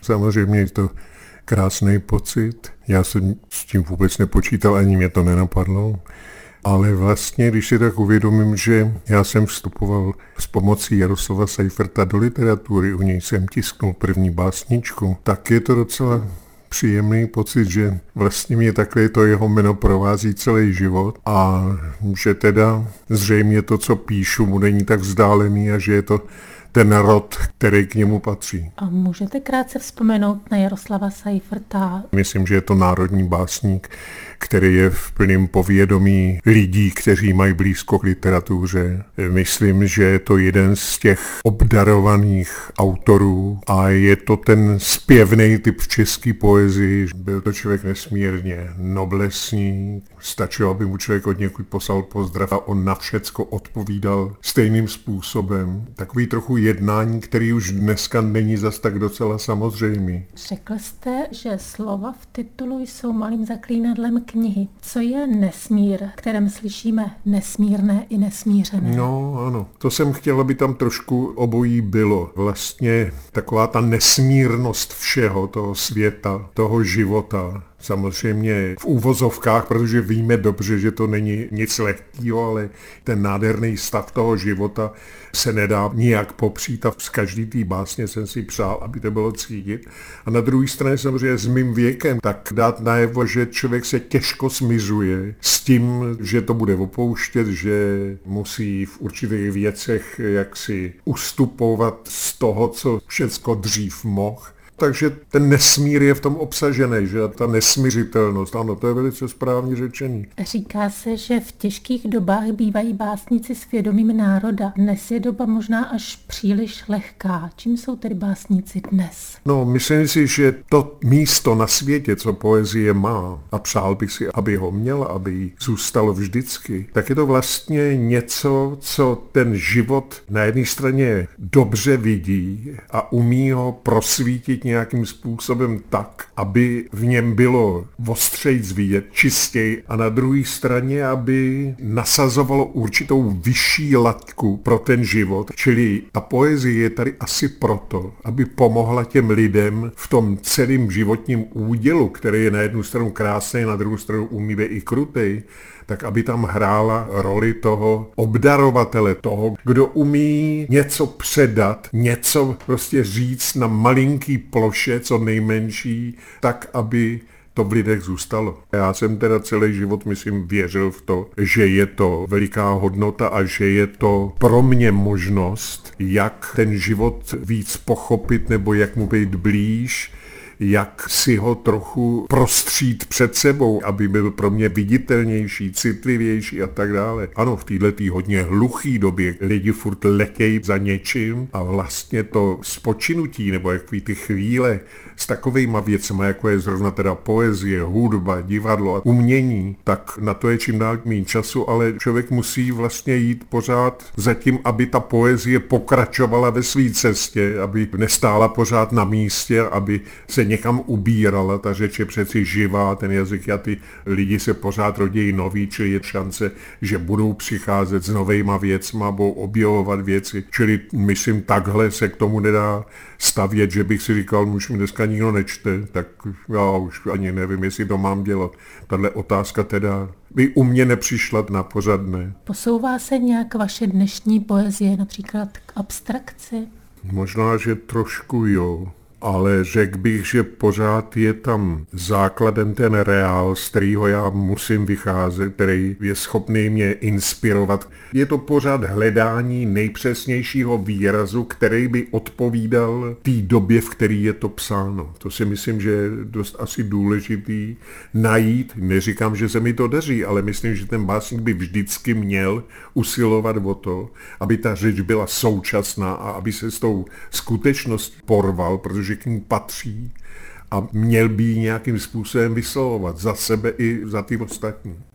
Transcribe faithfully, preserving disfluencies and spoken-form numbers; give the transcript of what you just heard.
samozřejmě je to krásný pocit. Já jsem s tím vůbec nepočítal, ani mě to nenapadlo. Ale vlastně, když si tak uvědomím, že já jsem vstupoval s pomocí Jaroslava Seiferta do literatury, u něj jsem tisknul první básničku, tak je to docela příjemný pocit, že vlastně mě takhle to jeho jméno provází celý život a že teda zřejmě to, co píšu, mu není tak vzdálený a že je to ten rod, který k němu patří. A můžete krátce vzpomenout na Jaroslava Seiferta? Myslím, že je to národní básník, který je v plném povědomí lidí, kteří mají blízko k literatuře. Myslím, že je to jeden z těch obdarovaných autorů a je to ten zpěvný typ v české poezii. Byl to člověk nesmírně noblesní, stačilo, aby mu člověk od někud poslal pozdrav a on na všecko odpovídal stejným způsobem. Takový trochu jednání, který už dneska není zas tak docela samozřejmý. Řekl jste, že slova v titulu jsou malým zaklínadlem knihy. Co je nesmír, kterém slyšíme nesmírné i nesmířené? No ano, to jsem chtěl, aby tam trošku obojí bylo. Vlastně taková ta nesmírnost všeho, toho světa, toho života. Samozřejmě v úvozovkách, protože víme dobře, že to není nic lehkého, ale ten nádherný stav toho života se nedá nijak popřít a z každý té básně jsem si přál, aby to bylo cítit. A na druhé straně samozřejmě s mým věkem tak dát najevo, že člověk se těžko smizuje s tím, že to bude opouštět, že musí v určitých věcech jaksi ustupovat z toho, co všecko dřív mohl. Takže ten nesmír je v tom obsažený, že ta nesmířitelnost, ano, to je velice správně řečený. Říká se, že v těžkých dobách bývají básníci svědomím národa. Dnes je doba možná až příliš lehká. Čím jsou tedy básníci dnes? No, myslím si, že to místo na světě, co poezie má, a přál bych si, aby ho měla, aby jí zůstalo vždycky, tak je to vlastně něco, co ten život na jedné straně dobře vidí a umí ho prosvítit nějakým způsobem tak, aby v něm bylo ostřejc vidět, čistěji a na druhé straně, aby nasazovalo určitou vyšší latku pro ten život. Čili ta poezie je tady asi proto, aby pomohla těm lidem v tom celém životním údělu, který je na jednu stranu krásný, na druhou stranu umí i krutej, tak aby tam hrála roli toho obdarovatele, toho, kdo umí něco předat, něco prostě říct na malinký ploše, co nejmenší, tak, aby to v lidech zůstalo. Já jsem teda celý život, myslím, věřil v to, že je to veliká hodnota a že je to pro mě možnost, jak ten život víc pochopit nebo jak mu být blíž, jak si ho trochu prostřít před sebou, aby byl pro mě viditelnější, citlivější a tak dále. Ano, v této hodně hluchý době lidi furt letějí za něčím a vlastně to spočinutí nebo jaký ty chvíle s takovejma věcma, jako je zrovna teda poezie, hudba, divadlo a umění, tak na to je čím dál méně času, ale člověk musí vlastně jít pořád za tím, aby ta poezie pokračovala ve své cestě, aby nestála pořád na místě, aby se někam ubírala, ta řeč je přeci živá, ten jazyk a ty lidi se pořád rodí noví, čili je šance, že budou přicházet s novejma věcma, budou objevovat věci, čili myslím, takhle se k tomu nedá stavět, že bych si říkal, už mi dneska nikdo nečte, tak já už ani nevím, jestli to mám dělat. Tahle otázka teda by u mě nepřišla na pořad, ne. Posouvá se nějak vaše dnešní poezie například k abstrakci? Možná, že trošku jo. Ale řekl bych, že pořád je tam základem ten reál, z kterého já musím vycházet, který je schopný mě inspirovat. Je to pořád hledání nejpřesnějšího výrazu, který by odpovídal té době, v které je to psáno. To si myslím, že je dost asi důležitý najít. Neříkám, že se mi to daří, ale myslím, že ten básník by vždycky měl usilovat o to, aby ta řeč byla současná a aby se s tou skutečností porval, protože k ní patří a měl by ji nějakým způsobem vyslovovat za sebe i za ty ostatní.